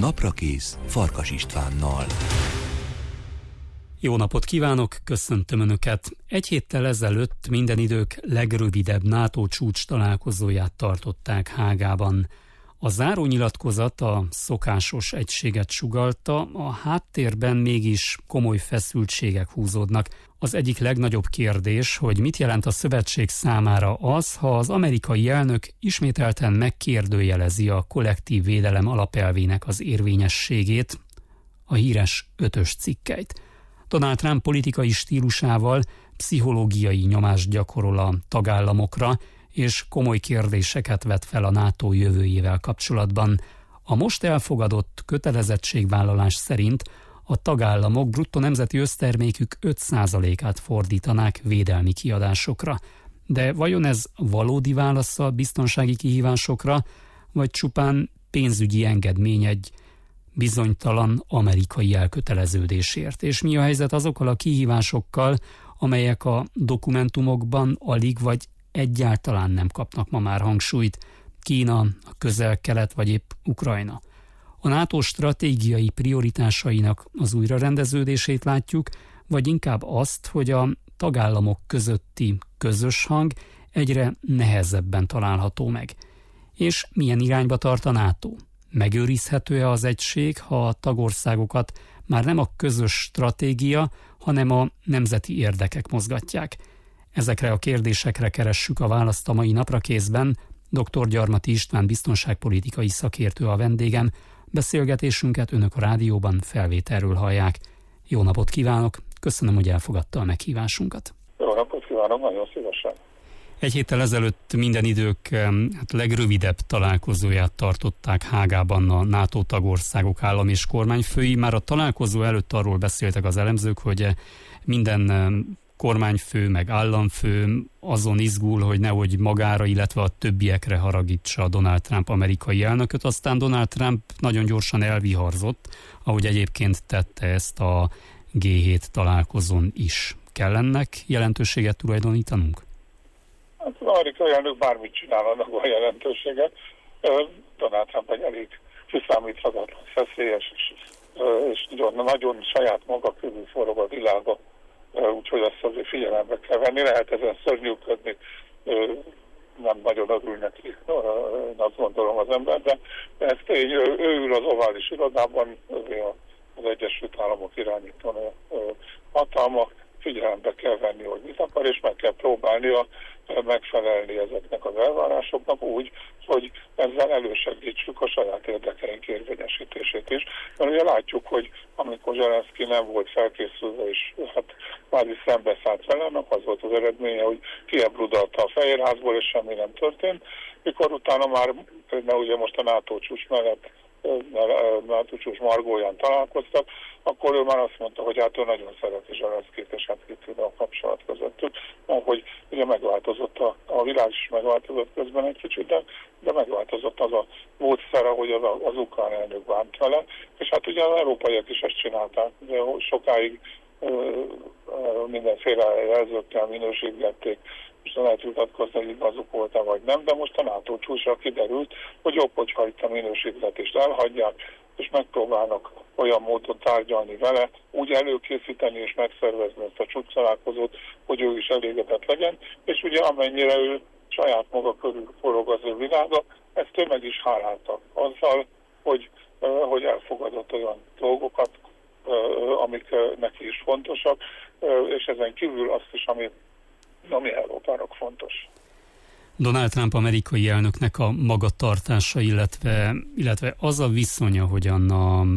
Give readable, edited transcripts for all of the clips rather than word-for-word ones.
Naprakész Farkas Istvánnal. Jó napot kívánok, köszöntöm Önöket! Egy héttel ezelőtt minden idők legrövidebb NATO csúcs találkozóját tartották Hágában. A zárónyilatkozat a szokásos egységet sugallta, a háttérben mégis komoly feszültségek húzódnak. Az egyik legnagyobb kérdés, hogy mit jelent a szövetség számára az, ha az amerikai elnök ismételten megkérdőjelezi a kollektív védelem alapelvének az érvényességét, a híres 5-ös cikkeit. Donald Trump politikai stílusával pszichológiai nyomást gyakorol a tagállamokra, és komoly kérdéseket vet fel a NATO jövőjével kapcsolatban. A most elfogadott kötelezettségvállalás szerint a tagállamok bruttó nemzeti össztermékük 5%-át fordítanák védelmi kiadásokra. De vajon ez valódi válasz a biztonsági kihívásokra, vagy csupán pénzügyi engedmény egy bizonytalan amerikai elköteleződésért? És mi a helyzet azokkal a kihívásokkal, amelyek a dokumentumokban alig vagy egyáltalán nem kapnak ma már hangsúlyt? Kína, a Közel-Kelet vagy épp Ukrajna. A NATO stratégiai prioritásainak az újrarendeződését látjuk, vagy inkább azt, hogy a tagállamok közötti közös hang egyre nehezebben található meg. És milyen irányba tart a NATO? Megőrizhető-e az egység, ha a tagországokat már nem a közös stratégia, hanem a nemzeti érdekek mozgatják? Ezekre a kérdésekre keressük a választ a mai Naprakészben. Dr. Gyarmati István biztonságpolitikai szakértő a vendégem. Beszélgetésünket Önök a rádióban felvételről hallják. Jó napot kívánok, köszönöm, hogy elfogadta a meghívásunkat. Jó napot kívánok, nagyon szívesen. Egy héttel ezelőtt minden idők legrövidebb találkozóját tartották Hágában a NATO tagországok állam és kormányfői. Már a találkozó előtt arról beszéltek az elemzők, hogy minden kormányfő meg államfő azon izgul, hogy nehogy magára, illetve a többiekre haragítsa Donald Trump amerikai elnököt. Aztán Donald Trump nagyon gyorsan elviharzott, ahogy egyébként tette ezt a G7 találkozón is. Kell ennek jelentőséget tulajdonítanunk? Hát az amerikai elnök bármit csinál, annak van jelentősége. Donald Trump egy elég kiszámíthatatlan, szeszélyes és nagyon saját maga körül forog a világa. Úgyhogy ezt azért figyelembe kell venni. Lehet ezen szörnyűködni, nem nagyon örül neki, azt gondolom az ember, de ez tény, ő ül az ovális irodában, az Egyesült Államok irányító hatalma, figyelembe kell venni, hogy mit akar, és meg kell próbálnia megfelelni ezeknek az elvárásoknak úgy, hogy ezzel elősegítsük a saját érdekeink érvényesítését is. Mert ugye látjuk, hogy amikor Zelenszky nem volt felkészülve, és hát kvázi szembeszállt velem, az volt az eredménye, hogy kiebrudalta a Fehérházból, és semmi nem történt. Mikor utána már, ugye most a NATO csúcs mellett, NATO csúcs margóján találkoztak, akkor ő már azt mondta, hogy hát ő nagyon szereti Zelenszkyt, és hát kitűnő a kapcsolat közöttük. Hogy ugye megváltozott a világ is megváltozott közben egy kicsit, de megváltozott az a módszer, ahogy az ukrán elnök bánt vele, és hát ugye az európaiak is ezt csinálták, de sokáig mindenféle jelzőkkel minősítgették, és lehet vitatkozni, hogy igazuk volt-e vagy nem, de most a NATO csúcsra kiderült, hogy jobb, hogyha itt a minősítgetést elhagyják, és megpróbálnak olyan módon tárgyalni vele, úgy előkészíteni és megszervezni ezt a csúcstalálkozót, hogy ő is elégedett legyen, és ugye amennyire ő saját maga körül forog az ő világa, ezt ő meg is hálálta azzal, hogy elfogadott olyan dolgokat, amik neki is fontosak, és ezen kívül azt is, ami Európának fontos. Donald Trump amerikai elnöknek a magatartása, illetve az a viszonya, hogyan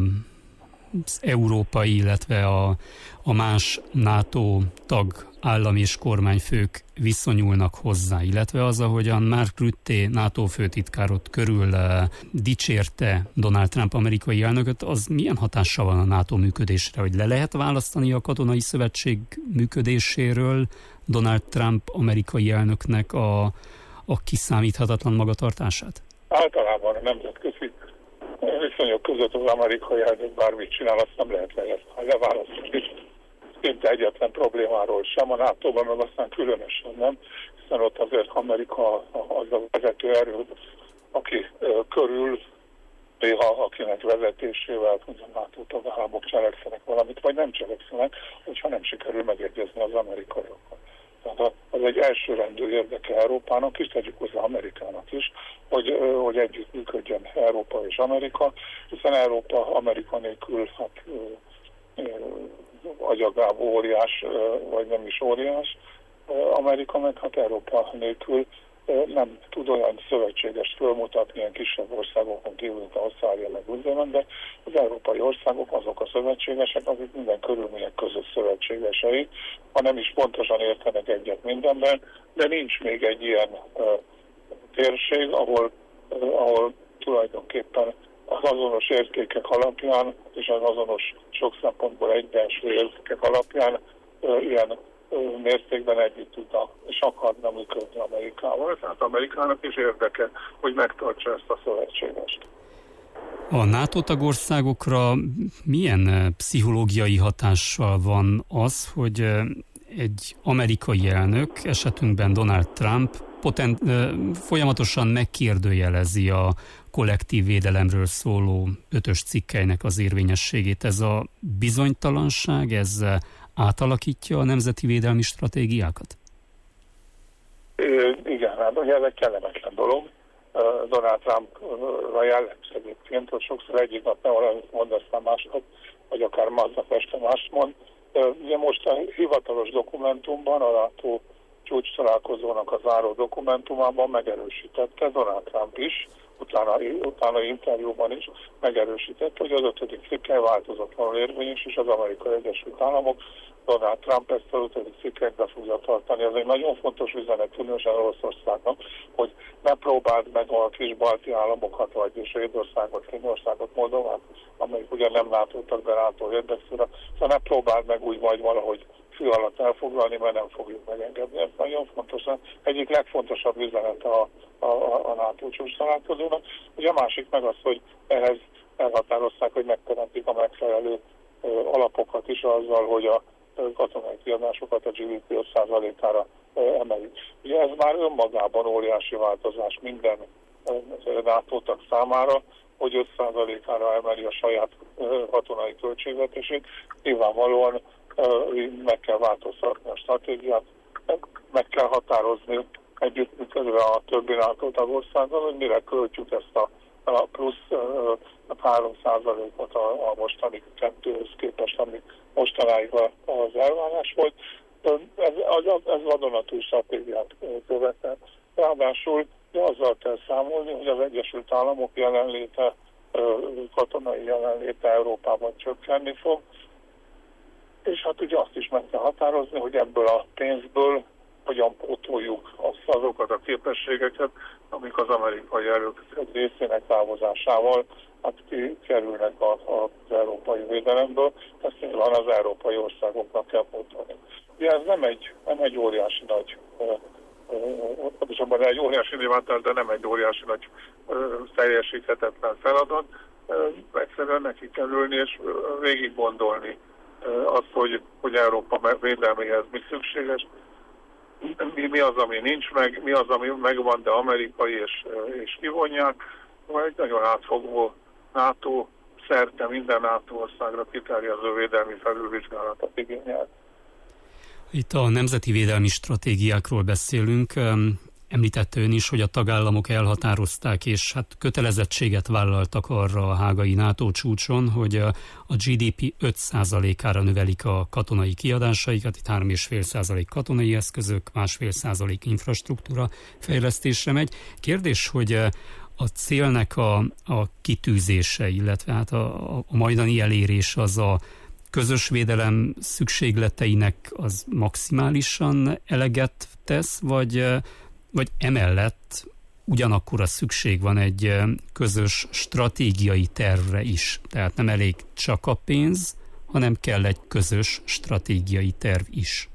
az európai, illetve a más NATO tag állam és kormányfők viszonyulnak hozzá, illetve az, ahogyan Mark Rutte NATO főtitkárot körül dicsérte Donald Trump amerikai elnököt, az milyen hatással van a NATO működésre, hogy le lehet választani a katonai szövetség működéséről Donald Trump amerikai elnöknek a kiszámíthatatlan magatartását? Általában a nemzetközi viszonyok között az amerikai elnök bármit csinál, azt nem lehet leválasztani. Szinte egyetlen problémáról sem, a NATO-ban meg aztán különösen nem, hiszen ott azért Amerika az a vezető erő, aki körül néha akinek vezetésével a NATO tagállamok cselekszenek valamit, vagy nem cselekszenek, hogyha nem sikerül megegyezni az amerikaiakkal. Tehát az egy elsőrendű érdeke Európának is, tegyük hozzá Amerikának is, hogy együtt működjön Európa és Amerika, hiszen Európa Amerika nélkül agyagábú óriás, vagy nem is óriás, Amerika meg Európa nélkül nem tud olyan szövetségest fölmutatni ilyen kisebb országokon kívül, mint Ausztrália meg Új-Zéland, de az európai országok azok a szövetségesek, akik minden körülmények között szövetségesei, ha nem is pontosan értenek egyet mindenben, de nincs még egy ilyen térség, ahol tulajdonképpen az azonos értékek alapján és az azonos sok szempontból egybeeső értékek alapján ilyen mértékben együtt tudna és akarna működni Amerikával. Tehát Amerikának is érdeke, hogy megtartsa ezt a szövetségest. A NATO tagországokra milyen pszichológiai hatással van az, hogy egy amerikai elnök, esetünkben Donald Trump, folyamatosan megkérdőjelezi a kollektív védelemről szóló 5-ös cikkelynek az érvényességét? Ez a bizonytalanság, ez átalakítja a nemzeti védelmi stratégiákat? Igen, hát ugye ez egy kellemetlen dolog. Donald Trumpra jellemző egyébként, hogy sokszor egyik nap nem valamit mond, aztán másnap, vagy akár másnap este mást mond. Ugye most a hivatalos dokumentumban, a NATO csúcs találkozónak a záró dokumentumában megerősítette Donald Trump is, utána interjúban is megerősítette, hogy az 5. cikkely változatlanul érvényes, és az Amerikai Egyesült Államok, Donald Trump ezt az 5. cikkelyt be fogja tartani. Ez egy nagyon fontos üzenet, különösen Oroszországnak, hogy ne próbáld meg a kis balti államokat, vagy Svédországot, Finnországot, Moldovát, amelyik ugye nem NATO-tak, de NATO érdekszúra, szóval ne próbáld meg úgy majd valahogy fű alatt elfoglalni, mert nem fogjuk megengedni. Ez nagyon fontos, egyik legfontosabb üzenet a NATO csúcs találkozónak. Ugye a másik meg az, hogy ehhez elhatározták, hogy megteremtik a megfelelő alapokat is azzal, hogy a katonai kiadásokat a GDP 5%-ára emelik. Ugye ez már önmagában óriási változás minden NATO tag számára, hogy 5%-ára emeli a saját katonai költségvetését. Nyilvánvalóan meg kell változtatni a stratégiát, meg kell határozni együttműködve a többi NATO tagországgal, hogy mire költjük ezt a plusz 3%-ot a mostani 2-höz képest, ami mostanáig az elvárás volt. Ez vadonatúj stratégiát követel. Ráadásul azzal kell számolni, hogy az Egyesült Államok jelenléte, katonai jelenléte Európában csökkenni fog, és hát ugye azt is meg kell határozni, hogy ebből a pénzből hogyan pótoljuk azokat a képességeket, amik az amerikai erők egy részének távozásával kerülnek az európai védelemből. Ezt nyilván az európai országoknak kell pótolni. Ugye ez nem egy óriási nagy, pontosabban egy óriási nyilvántartás, de nem egy óriási nagy teljesíthetetlen feladat. Egyszerűen neki kell ülni és végig gondolni azt, hogy Európa védelméhez mi szükséges, mi az, ami nincs meg, mi az, ami megvan, de amerikai és kivonják, vagy egy nagyon átfogó NATO szerte minden NATO országra kiterjedő védelmi felülvizsgálatot igényel. Itt a nemzeti védelmi stratégiákról beszélünk. Említette ön is, hogy a tagállamok elhatározták, és hát kötelezettséget vállaltak arra a hágai NATO csúcson, hogy a GDP 5%-ára növelik a katonai kiadásaikat, itt 3,5% katonai eszközök, 1,5% infrastruktúra fejlesztésre megy. Kérdés, hogy a célnek a kitűzése, illetve hát a majdani elérés az a közös védelem szükségleteinek az maximálisan eleget tesz, vagy emellett ugyanakkor a szükség van egy közös stratégiai tervre is. Tehát nem elég csak a pénz, hanem kell egy közös stratégiai terv is.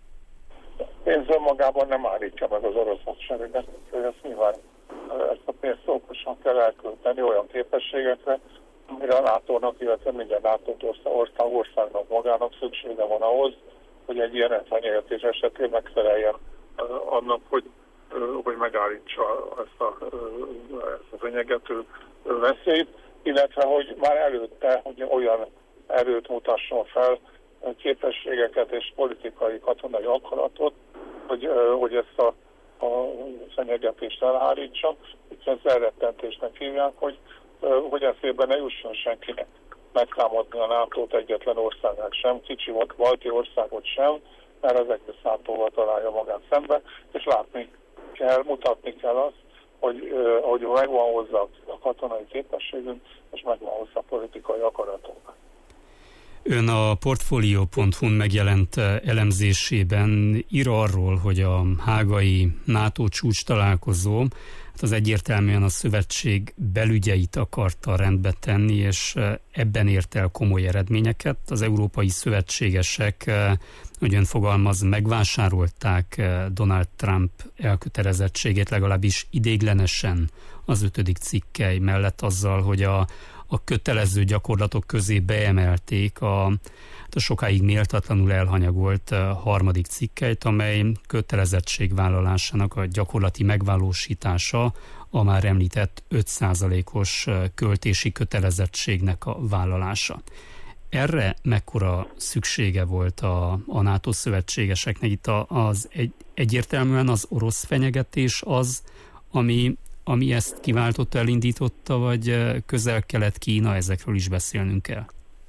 Pénz önmagában nem állítja meg az orosz hadsereget, ezt nyilván ezt a pénzt okosan kell elkölteni olyan képességekre, amire a NATO-nak, illetve minden NATO országnak magának szüksége van ahhoz, hogy egy ilyen fenyegetés esetén megfeleljen annak, hogy megállítsa ezt a fenyegető veszélyt. illetve hogy már előtte hogy olyan erőt mutasson fel, képességeket és politikai katonai akaratot, hogy ezt a fenyegetést elhárítsa. Itt ezt elrettentésnek hívják, hogy eszébe ne jusson senkinek megtámadni a NATO-t, egyetlen országnak sem, kicsi balti országot sem, mert az egész NATO-val találja magát szembe, és látni kell, mutatni kell azt, hogy megvan hozzá a katonai képességünk, és megvan hozzá a politikai akaratunk. Ön a Portfolio.hu-n megjelent elemzésében ír arról, hogy a hágai NATO csúcs találkozó az egyértelműen a szövetség belügyeit akarta rendbe tenni, és ebben ért el komoly eredményeket. Az európai szövetségesek, hogy ön fogalmaz, megvásárolták Donald Trump elkötelezettségét legalábbis ideiglenesen az 5. cikkely mellett azzal, hogy a kötelező gyakorlatok közé beemelték a sokáig méltatlanul elhanyagolt 3. cikkelyt, amely kötelezettségvállalásának a gyakorlati megvalósítása a már említett 5%-os költési kötelezettségnek a vállalása. Erre mekkora szüksége volt a NATO szövetségeseknek? Itt egyértelműen az orosz fenyegetés az, ami ezt kiváltotta, elindította, vagy Közel-Kelet, Kína, ezekről is beszélnünk kell?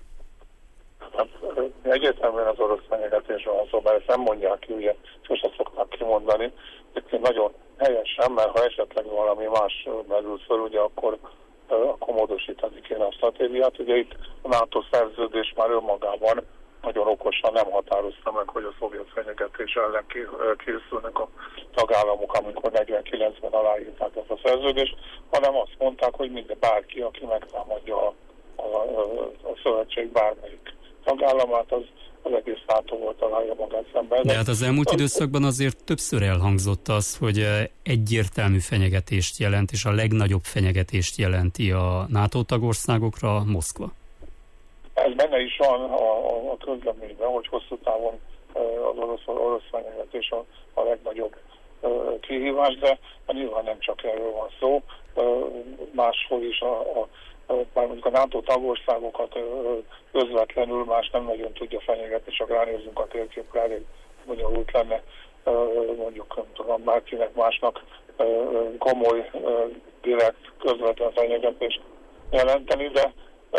Egyértelműen az orosz fenyegetés van szó, mert ezt nem mondják ki, ugye sosem szokták kimondani. Egyébként nagyon helyesen, mert ha esetleg valami más merül föl, ugye akkor módosítani kéne a stratégiát. Ugye itt a NATO szerződés már önmagában nagyon okosan nem határozta meg, hogy a szovjet fenyegetés ellen készülnek a tagállamok, amikor 49-ben aláírták ezt a szerződést, hanem azt mondták, hogy bárki, aki megtámadja a szövetség bármelyik tagállamát, az egész NATO-val találja magát szemben. De hát az elmúlt időszakban azért többször elhangzott az, hogy egyértelmű fenyegetést jelent, és a legnagyobb fenyegetést jelenti a NATO tagországokra Moszkva. Ez benne is van a közleményben, hogy hosszú távon az orosz fenyegetés a legnagyobb kihívás, de nyilván nem csak erről van szó, máshol is bár mondjuk a NATO tagországokat közvetlenül más nem nagyon tudja fenyegetni, csak ránézzünk a térképre, elég bonyolult lenne mondjuk nem tudom, bárkinek másnak komoly, direkt, közvetlen fenyegetést jelenteni, de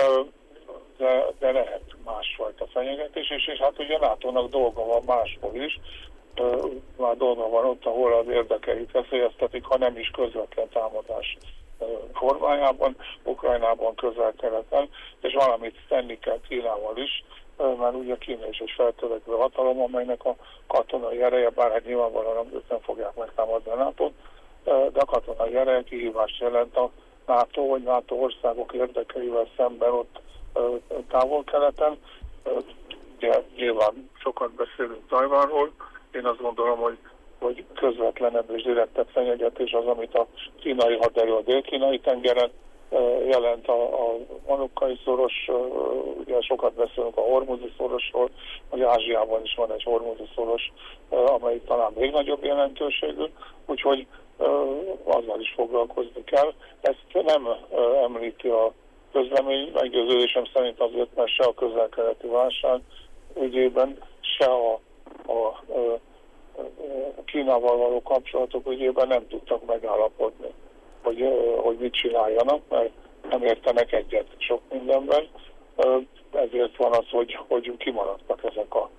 lehet másfajta fenyegetés, és hát ugye NATO-nak dolga van máshol is, már dolga van ott, ahol az érdekeit veszélyeztetik, ha nem is közvetlen támadás formájában, Ukrajnában, Közel-Keleten, és valamit tenni kell Kínával is, mert ugye Kína is egy feltörekvő hatalom, amelynek a katonai ereje, bár hát nyilvánvalóan nem fogják megtámadni a NATO-t, de a katonai ereje kihívást jelent a NATO vagy NATO országok érdekeivel szemben ott Távol-Keleten. Ugye nyilván sokat beszélünk Tajvanról, én azt gondolom, hogy közvetlenebb és direktebb fenyegetés az, amit a kínai haderő a dél-kínai tengeren jelent, a Manukai szoros, ugye sokat beszélünk a Hormuzi szorosról, hogy Ázsiában is van egy Hormuzi szoros, amely talán még nagyobb jelentőségű, úgyhogy azzal is foglalkozni kell. Ezt nem említi a közlemény, meggyőződésem szerint azért, mert se a közel-keleti válság ügyében, se a Kínával való kapcsolatok ügyében nem tudtak megállapodni, hogy mit csináljanak, mert nem értenek egyet sok mindenben. Ezért van az, hogy kimaradtak ezek a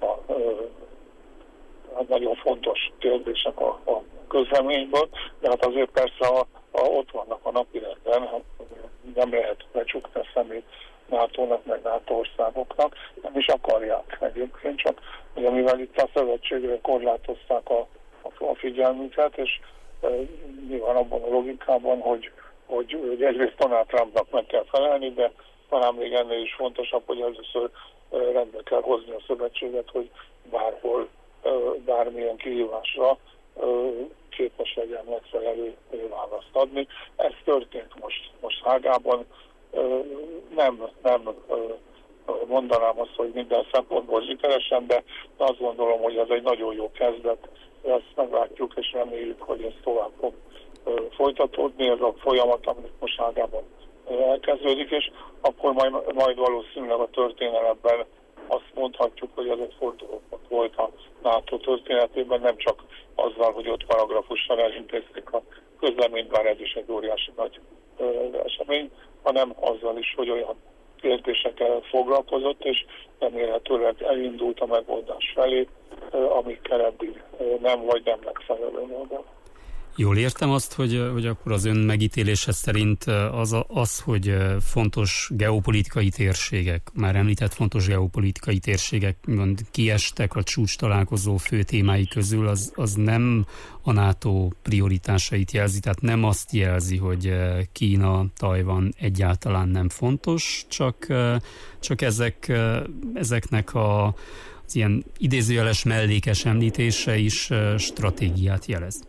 nagyon fontos kérdések a közleményből, de hát azért persze ott vannak a napirenden, nem lehet becsukni a szemét NATO-nak, meg NATO országoknak, nem is akarják egyébként, csak ugye, mivel itt a szövetségre korlátozták a figyelmüket, és nyilván abban a logikában, hogy egyrészt Donald Trumpnak meg kell felelni, de talán még ennél is fontosabb, hogy először rendbe kell hozni a szövetséget, hogy bárhol, bármilyen kihívásra képes legyen megfelelő választ adni. Ez történt most Hágában. Nem mondanám azt, hogy minden szempontból sikeresen, de azt gondolom, hogy ez egy nagyon jó kezdet. Ezt meglátjuk, és reméljük, hogy ez tovább fog folytatódni. Ez a folyamat, amit most Hágában elkezdődik, és akkor majd valószínűleg a történelemben azt mondhatjuk, hogy ez egy fordulópont volt a NATO történetében, nem csak azzal, hogy ott paragrafussal elintézték a közleményt, bár ez is egy óriási nagy esemény, hanem azzal is, hogy olyan kérdésekkel foglalkozott, és remélhetőleg elindult a megoldás felé, amikkel eddig nem vagy nem megfelelő módon. Jól értem azt, hogy akkor az ön megítélése szerint az, hogy fontos geopolitikai térségek, már említett fontos geopolitikai térségek kiestek a csúcs találkozó fő témái közül, az nem a NATO prioritásait jelzi, tehát nem azt jelzi, hogy Kína, Tajvan egyáltalán nem fontos, csak ezeknek az ilyen idézőjeles mellékes említése is stratégiát jelez.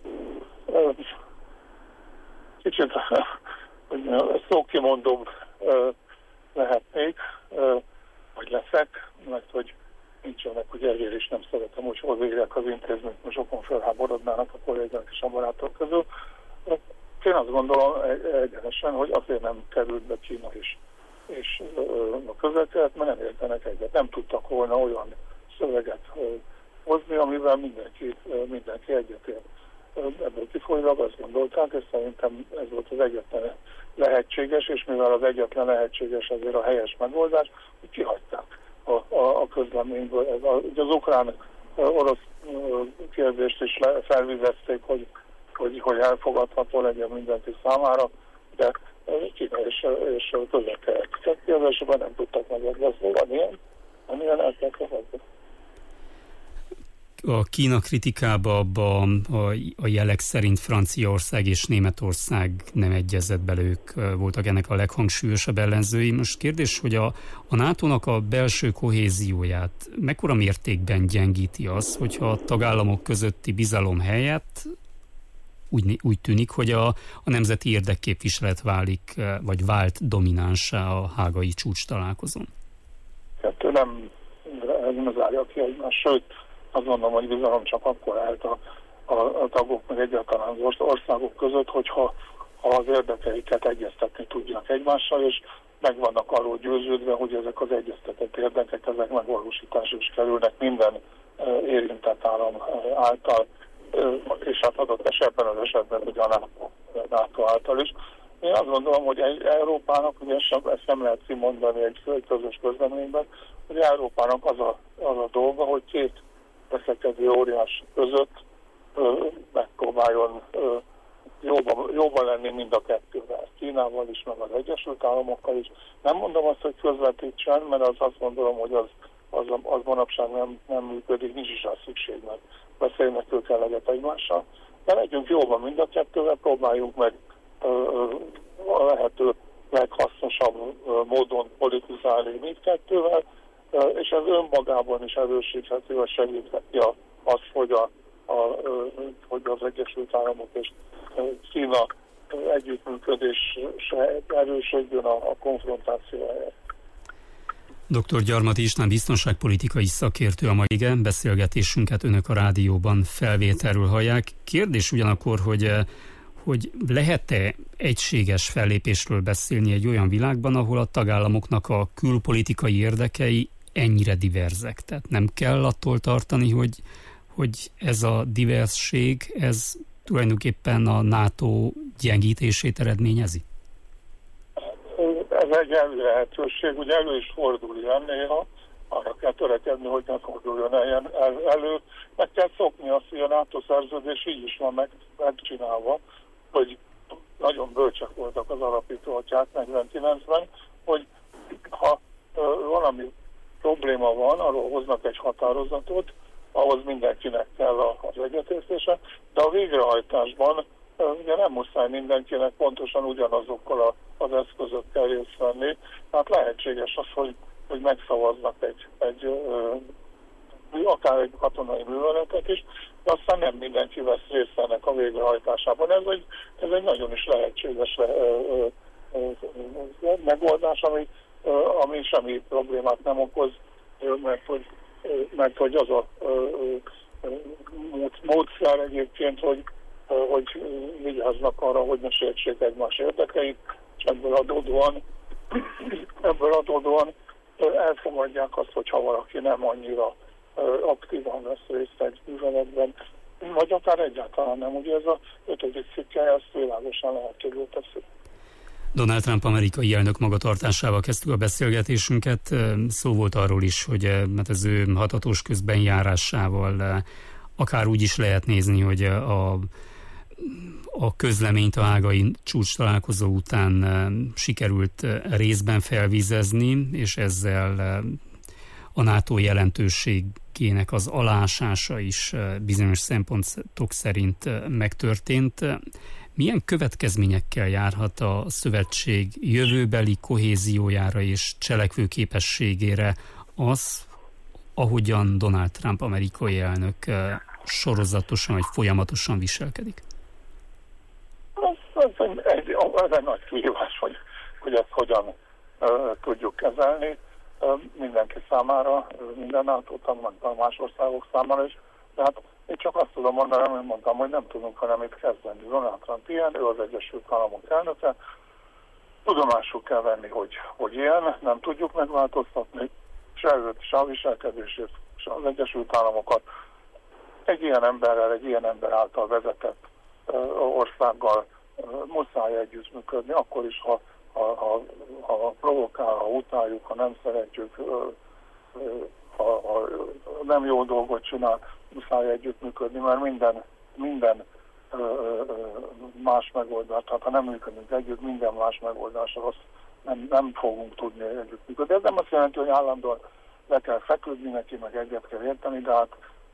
Kicsit szókimondóbb lehetnék, vagy leszek, mert hogy nincsenek, hogy ezért is nem szeretem, hogy hozzáérjek az intézményt, most sokan felháborodnának a kollégák és a barátok közül. Én azt gondolom egyenesen, hogy azért nem került be Kína és a Közel-Kelet, mert nem értenek egyet. Nem tudtak volna olyan szöveget hozni, amivel mindenki egyetért. Ebből kifolyólag azt gondolták, és szerintem ez volt az egyetlen lehetséges, és mivel az egyetlen lehetséges azért a helyes megoldás, hogy kihagyták a közleményből. Az ukrán-orosz kérdést is felvizezték, hogy elfogadható legyen mindenki számára, de Kína és Közel-Kelet kérdésében nem tudtak megegyezni. Van ilyen el kell fogadni. A Kína kritikába a jelek szerint Franciaország és Németország nem egyezett bele, ők voltak ennek a leghangsúlyosabb ellenzői. Most kérdés, hogy a NATO-nak a belső kohézióját mekkora mértékben gyengíti az, hogyha a tagállamok közötti bizalom helyett úgy tűnik, hogy a nemzeti érdekképviselet vált dominánsá a hágai csúcs találkozón? Hát nem zárja ki egymást, sőt, azt mondom, hogy bizalom csak akkor állt a tagok, meg egyáltalán az országok között, hogyha az érdekeiket egyeztetni tudják egymással, és meg vannak arról győződve, hogy ezek az egyeztetett érdekek, ezek megvalósításra is kerülnek minden érintett állam által, és hát adott esetben az esetben ugye a NATO által is. Én azt gondolom, hogy Európának, ugye ezt nem lehet kimondani egy közös közleményben, hogy Európának az a dolga, hogy két veszekedő óriás között megpróbáljon jóban lenni mind a kettővel. Kínával is, meg az Egyesült Államokkal is. Nem mondom azt, hogy közvetítsen, mert azt gondolom, hogy az manapság nem működik, nincs is rá szükség, mert beszélnek ők eleget egymással. De legyünk jóban mind a kettővel, próbáljuk meg a lehető leghasznosabb módon politizálni mindkettővel, és ez önmagában is erősítheti, vagy segítheti azt, hogy az Egyesült Államok és Kína együttműködése erősödjön a konfrontáció helyett. Dr. Gyarmati István biztonságpolitikai szakértő a mai beszélgetésünket önök a rádióban felvételről hallják. Kérdés ugyanakkor, hogy lehet-e egységes fellépésről beszélni egy olyan világban, ahol a tagállamoknak a külpolitikai érdekei ennyire diverzek? Tehát nem kell attól tartani, hogy ez a diverzség, ez tulajdonképpen a NATO gyengítését eredményezi? Ez egy lehetőség, ugye elő is fordul ilyen néha, arra kell törekedni, hogy ne forduljon elő. Meg kell szokni azt, hogy a NATO szerződés így is van megcsinálva, hogy nagyon bölcsek voltak az alapító atyák 49-ben, hogy ha valami probléma van, arról hoznak egy határozatot, ahhoz mindenkinek kell az egyetértése, de a végrehajtásban ugye nem muszáj mindenkinek pontosan ugyanazokkal az eszközökkel részt venni. Hát lehetséges az, hogy megszavaznak akár egy katonai műveletet is, de aztán nem mindenki vesz részt ennek a végrehajtásában. Ez egy nagyon is lehetséges megoldás, ami semmi problémát nem okoz, mert hogy az a módszer egyébként, hogy vigyáznak arra, hogy ne sértsék egymás érdekeit, és ebből adódóan elfogadják azt, hogyha valaki nem annyira aktívan vesz részt egy műveletben, vagy akár egyáltalán nem. Ugye ez a 5. cikke, ezt világosan lehetővé teszi. Donald Trump amerikai elnök magatartásával kezdtük a beszélgetésünket. Szó volt arról is, hogy az ő hatatos közbenjárásával akár úgy is lehet nézni, hogy a közleményt a hágai csúcs találkozó után sikerült részben felvizezni, és ezzel a NATO jelentőségének az alásása is bizonyos szempontok szerint megtörtént. Milyen következményekkel járhat a szövetség jövőbeli kohéziójára és cselekvőképességére az, ahogyan Donald Trump amerikai elnök sorozatosan vagy folyamatosan viselkedik? Ez egy nagy kihívás, hogy ezt hogyan tudjuk kezelni. Mindenki számára, minden NATO tagnak, más országok számára is. Tehát én csak azt tudom mondani, amit mondtam, hogy nem tudunk vele mit kezdeni. Donald Trump ilyen, ő az Egyesült Államok elnöke. Tudomásul kell venni, hogy ilyen, nem tudjuk megváltoztatni, se őt, se a viselkedését, se az Egyesült Államokat. Egy ilyen ember által vezetett országgal muszáj együttműködni, akkor is, ha provokál, ha utáljuk, ha nem szeretjük, ha nem jó dolgot csinál, muszáj együttműködni, mert minden más megoldás, tehát ha nem működünk együtt, minden más megoldásra nem fogunk tudni együttműködni. Ez nem azt jelenti, hogy állandóan le kell feküdni neki, meg egyet kell érteni, de hát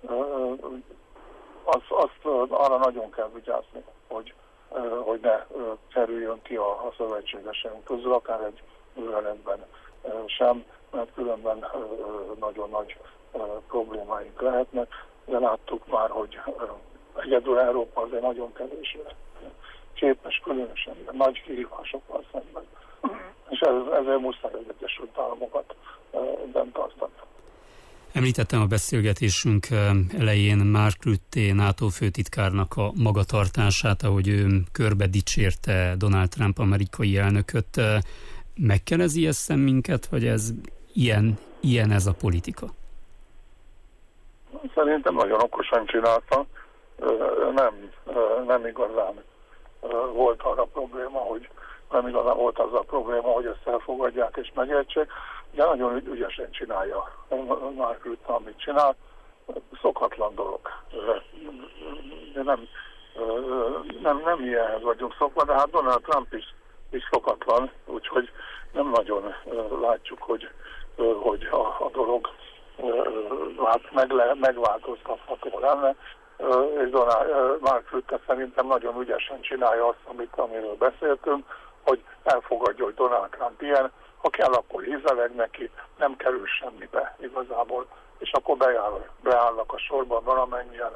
azt arra nagyon kell vigyázni, hogy ne kerüljön ki a szövetségeseink közül, akár egy műveletben sem, mert különben nagyon nagy problémáink lehetnek, de láttuk már, hogy egyedül Európa azért nagyon kevésre képes, különösen nagy kihívásokkal szemben. És ezért muszáj az Egyesült Államokat bent tartani. Említettem a beszélgetésünk elején Mark Rutte NATO főtitkárnak a magatartását, ahogy ő körbe dicsérte Donald Trump amerikai elnököt. Megkelezi ezt minket, vagy ez ilyen ez a politika? Szerintem nagyon okosan csinálta. Nem igazán volt arra probléma, nem igazán volt az a probléma, hogy ezt elfogadják és megértsék, de nagyon ügyesen csinálja Mark Rutte, amit csinál. Szokatlan dolog. Nem ilyenhez vagyunk szokva, de hát Donald Trump is szokatlan, úgyhogy nem nagyon látjuk, hogy a dolog megváltoztatható lenne. És Mark Rutte szerintem nagyon ügyesen csinálja azt, amiről beszéltünk, hogy elfogadja, hogy Donald Trump ilyen, ha kell, akkor hízeleg neki, nem kerül semmibe igazából, és akkor beállnak a sorban valamennyien.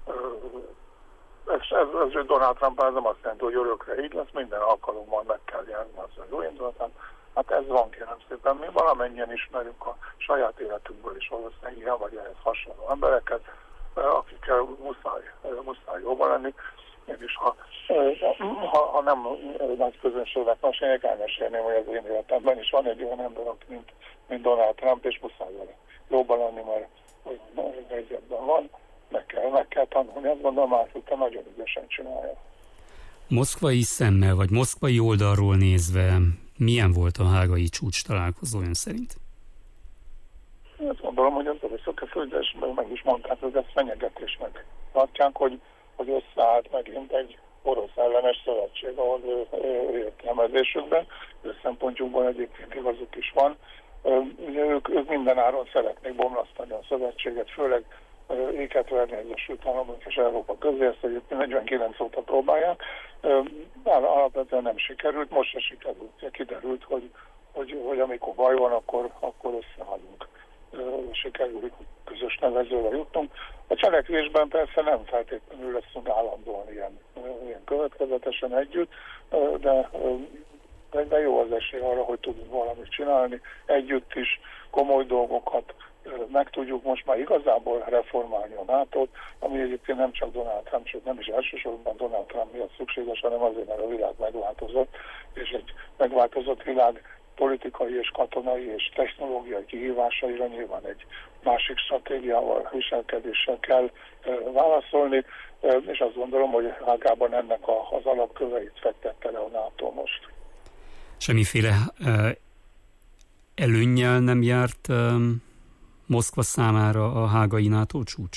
Ez Donald Trump ez nem azt jelenti, hogy örökre így lesz, minden alkalommal meg kell járni az jó indulatán. Hát ez van, kérem szépen. Mi valamennyien ismerjük a saját életünkből is valószínűleg ilyen vagy ehhez hasonló embereket, akikkel muszáj jóban lenni. És ha nem nagy közönségnek mesélnek, elmesélném, hogy az én életemben is van egy olyan ember, aki mint Donald Trump, és muszáj vele jóban lenni, mert hogy helyzetben van, meg kell tanulni. Azt gondolom, hogy nagyon ügyesen csinálja. Moszkvai szemmel, vagy moszkvai oldalról nézve, milyen volt a hágai csúcs találkozó ön szerint? Azt gondolom, hogy az összekötődésben meg is mondták, hogy ezt fenyegetésnek tartják, hogy összeállt megint egy orosz ellenes szövetség, ahol értelmezésükben, ő szempontjukban egyébként igazuk is van. Ők minden áron szeretnék bomlasztani a szövetséget, főleg éket verni az Egyesült Államok és Európa közé, ezt egyébként 49 óta próbálják. Alapvetően nem sikerült, most se sikerült. Kiderült, hogy amikor baj van, akkor összeállunk. Sikerült közös nevezőre jutnunk. A cselekvésben persze nem feltétlenül leszünk állandóan ilyen következetesen együtt, de de jó az esély arra, hogy tudunk valamit csinálni, együtt is komoly dolgokat meg tudjuk most már igazából reformálni a NATO-t, ami egyébként nem csak Donald Trump, sőt nem is elsősorban Donald Trump miatt szükséges, hanem azért, mert a világ megváltozott, és egy megváltozott világ politikai és katonai és technológiai kihívásaira nyilván egy másik stratégiával, viselkedéssel kell válaszolni, és azt gondolom, hogy Hágában ennek az alapköveit fektette le a NATO most. Semmiféle előnnyel nem járt Moszkva számára a hágai NATO csúcs?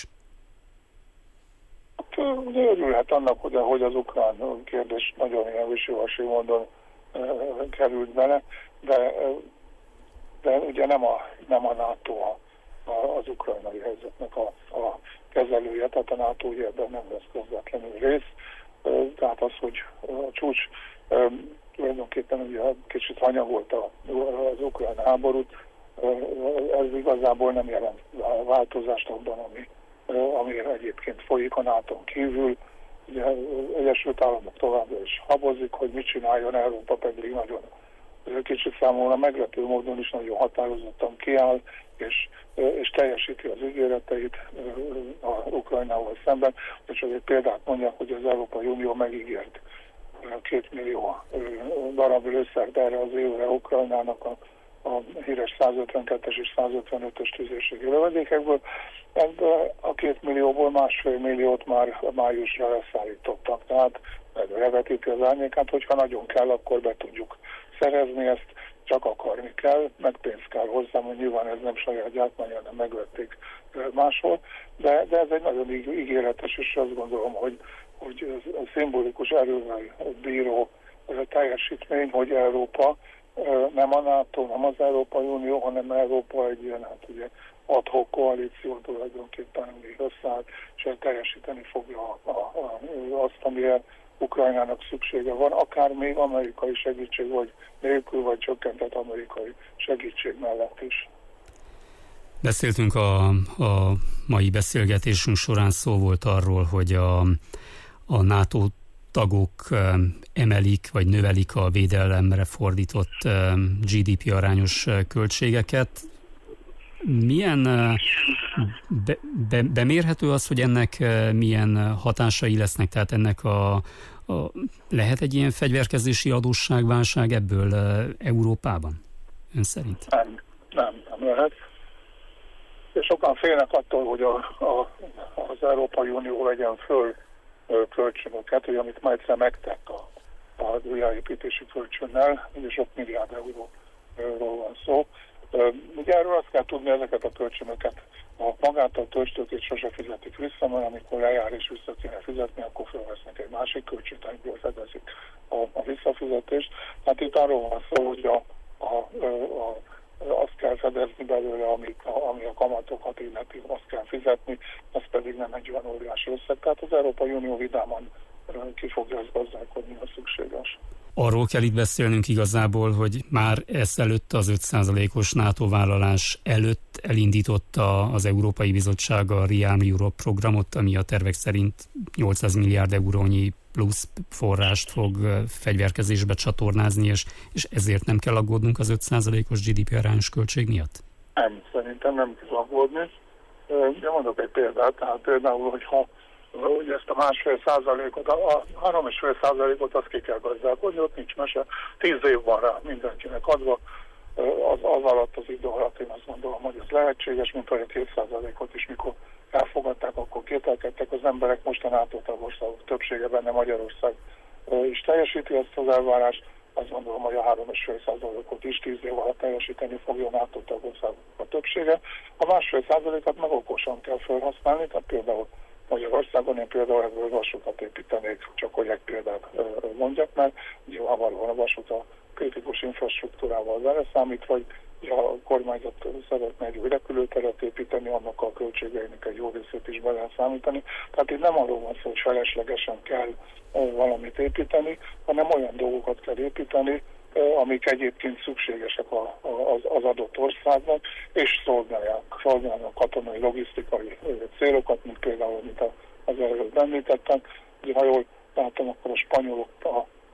Ugye örülhet annak, hogy az ukrán kérdés nagyon ilyen visivasi módon került bele, de ugye nem a NATO az ukrajnai helyzetnek a kezelője, tehát a NATO ebben nem lesz közvetlenül rész. Tehát az, hogy a csúcs tulajdonképpen ugye kicsit hanyagolta az ukrán háborút, ez igazából nem jelent változást abban, ami egyébként folyik a NATO-n kívül. Ugye az Egyesült Államok továbbra is habozik, hogy mit csináljon, Európa pedig nagyon kicsit számomra meglepő módon is nagyon határozottan kiáll, és teljesíti az ígéreteit a Ukrajnával szemben. És csak egy példát mondjak, hogy az Európai Unió megígért 2 millió darab lőszert erre az évre Ukrajnának a híres 152-es és 155-ös tüzérségi lövedékekből. Ebből a 2 millióból 1,5 milliót már májusra leszállítottak. Tehát levetíti az árnyékát, hogyha nagyon kell, akkor be tudjuk szerezni ezt, csak akarni kell, meg pénzt kell hozzá, hogy nyilván ez nem saját gyártmány, hanem megvették máshol, de ez egy nagyon ígéretes, és azt gondolom, hogy a szimbolikus erővel bíró teljesítmény, hogy Európa nem a NATO, nem az Európai Unió, hanem Európa egy ilyen, hát ugye ad hoc koalíció tulajdonképpen, ami összeáll, és teljesíteni fogja azt, amire Ukrajnának szüksége van, akár még amerikai segítség, vagy nélkül, vagy csökkentett amerikai segítség mellett is. Beszéltünk a mai beszélgetésünk során, szó volt arról, hogy a NATO tagok emelik, vagy növelik a védelemre fordított GDP arányos költségeket. Milyen bemérhető az, hogy ennek milyen hatásai lesznek? Tehát ennek lehet egy ilyen fegyverkezési adósságválság ebből Európában? Ön szerint? Nem lehet. És sokan félnek attól, hogy az Európai Unió vegyen föl kölcsönöket, hogy amit már egyszer megtett a újjáépítési kölcsönnel, ugye sok milliárd euróról van szó. Ugye erről azt kell tudni, ezeket a kölcsönöket magát a tőzsdőkét sose fizetik vissza, mert amikor lejár és vissza kéne fizetni, akkor felvesznek egy másik kölcsönt, amiből fedezik a visszafizetést. Hát itt arról van szó, hogy azt kell fedezni belőle, ami a kamatokat illeti, azt kell fizetni, az pedig nem egy olyan óriási összeg. Tehát az Európai Unió vidáman ki fogja ezt gazdálkodni, ha szükséges. Arról kell itt beszélnünk igazából, hogy már ezelőtt az 5%-os NATO vállalás előtt elindította az Európai Bizottság a Rearm Europe programot, ami a tervek szerint 800 milliárd eurónyi plusz forrást fog fegyverkezésbe csatornázni, és ezért nem kell aggódnunk az 5%-os GDP arányos költség miatt? Nem, szerintem nem kell aggódni. De mondok egy példát, tehát például, hogyha ezt a 1,5%-ot, a 3,5%-ot azt ki kell gazdálkodni, ott nincs mese, 10 év van rá mindenkinek adva, az alatt, az idő alatt én azt gondolom, hogy ez lehetséges, mint hogy 7%-ot is, mikor elfogadták, akkor kételkedtek az emberek, most a NATO tagországok többsége, benne Magyarország is teljesíti ezt az elvárást, azt gondolom, hogy a 3,5%-ot is 10 év alatt teljesíteni fogja a NATO tagországok a többsége. A 1,5%-at meg okosan kell felhasználni, tehát például Magyarországon én például ebből vasutat építenék, csak hogy egy példát mondjak, mert nyilvánvalóan a vasút a kritikus infrastruktúrával vele számít, vagy a kormányzat szeretne egy új repülőteret építeni, annak a költségeinek egy jó részét is bele számítani. Tehát itt nem arról van szó, hogy feleslegesen kell valamit építeni, hanem olyan dolgokat kell építeni, amik egyébként szükségesek az adott országnak, és szolgálnak katonai, logisztikai célokat, mint például, mint az előbb említettem. Ha jól látom, akkor a spanyolok a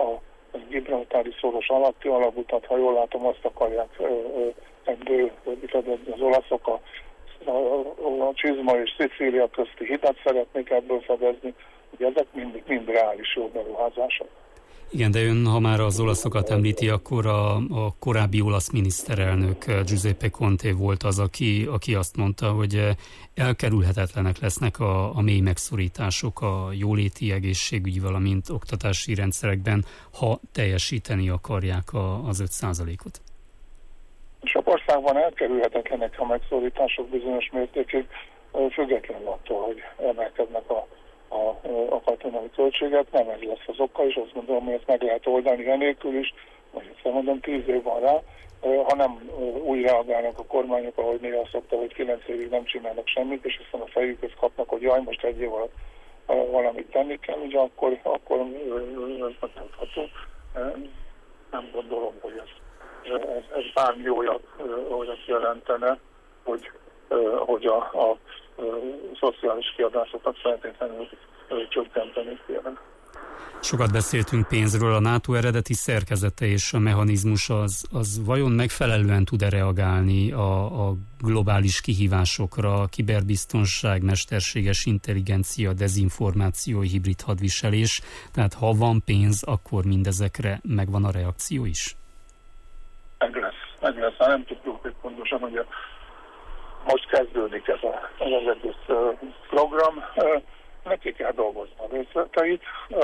gibraltári szoros alatti alagutat, ha jól látom, azt akarják fedezni az olaszok, a Csizma és Szicília közti hidat szeretnék ebből fedezni, ugye ezek mind reális jó beruházások. Igen, de ön, ha már az olaszokat említi, akkor a korábbi olasz miniszterelnök Giuseppe Conte volt az, aki azt mondta, hogy elkerülhetetlenek lesznek a mély megszorítások a jóléti, egészségügyi, valamint oktatási rendszerekben, ha teljesíteni akarják az 5%-ot. Sok országban elkerülhetetlenek a megszorítások bizonyos mértékig, függetlenül attól, hogy emelkednek a katonai költséget, nem ez lesz az oka, és azt gondolom, hogy ezt meg lehet oldani enélkül is, vagy azt mondom, 10 év van rá, ha nem úgy reagálnak a kormányok, ahogy néha szokta, hogy 9 évig nem csinálnak semmit, és aztán a fejükhöz kapnak, hogy jaj, most egy év alatt valamit tenni kell, ugye akkor ez megoldható. Nem gondolom, hogy ez bármi olyat jelentene, hogy a szociális kiadásokat feltétlenül csökkenteni kéne. Sokat beszéltünk pénzről, a NATO eredeti szerkezete és a mechanizmus az vajon megfelelően tud-e reagálni a globális kihívásokra, a kiberbiztonság, mesterséges intelligencia, dezinformáció, hibrid hadviselés, tehát ha van pénz, akkor mindezekre megvan a reakció is? Meg lesz. Nem tudjuk, hogy pontosan, hogy most kezdődik ez az egész program. Neki kell dolgozni a részleteit.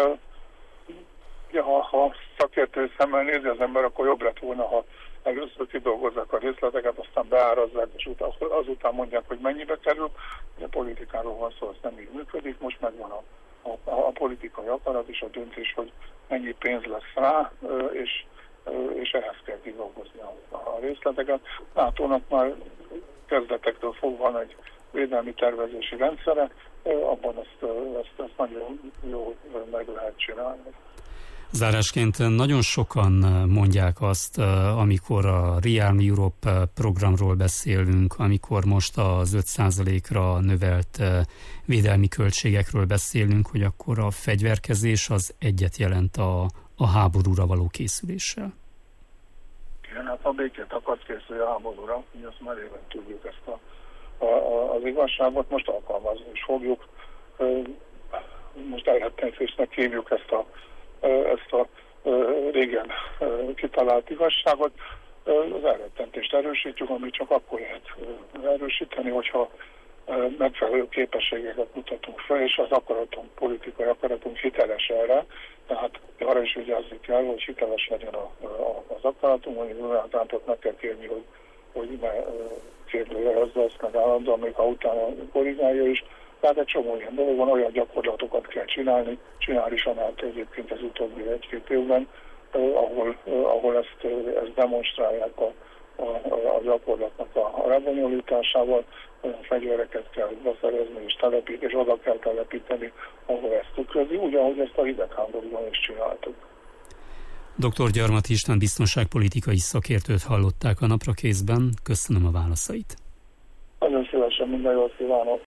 Ha szakértői szemmel nézi az ember, akkor jobb lett volna, ha először kidolgozzák a részleteket, aztán beárazzák, és azután mondják, hogy mennyibe kerül. A politikáról van szó, ez nem így működik. Most megvan a politikai akarat és a döntés, hogy mennyi pénz lesz rá, és ehhez kell kidolgozni a részleteket. NATO-nak már kezdetektől fogva van egy védelmi tervezési rendszere, abban ezt nagyon jól meg lehet csinálni. Zárásként nagyon sokan mondják azt, amikor a Rearm Europe programról beszélünk, amikor most az 5%-ra növelt védelmi költségekről beszélünk, hogy akkor a fegyverkezés az egyet jelent a háborúra való készüléssel. Igen, hát a békét akarsz készülni a háborúra, hogy azt már éven tudjuk ezt az igazságot, most alkalmazni is fogjuk. Most elrettentésnek hívjuk ezt a régen kitalált igazságot. Az elrettentést erősítjük, amit csak akkor lehet erősíteni, hogyha megfelelő képességeket mutatunk fel, és az akaratunk, politikai akaratunk hiteles erre. Tehát arra is vigyázni kell, hogy hiteles legyen az akaratunk, hogy az meg kell kérni, hogy ne kérdőjelezze ezt meg állandóan, még ha utána korrigálja is. Tehát egy csomó ilyen dolog van, olyan gyakorlatokat kell csinálni, csinál is a NATO egyébként az utóbbi 1-2 évben, ahol ezt demonstrálják a gyakorlatnak a lebonyolításával, olyan fegyvereket kell beszerezni és oda kell telepíteni, ahol ezt tükrözi, úgy, ahogy ezt a hidegháborúban is csináltuk. Dr. Gyarmati István biztonságpolitikai szakértőt hallották a Naprakészben. Köszönöm a válaszait. Nagyon szívesen, minden jót kívánok!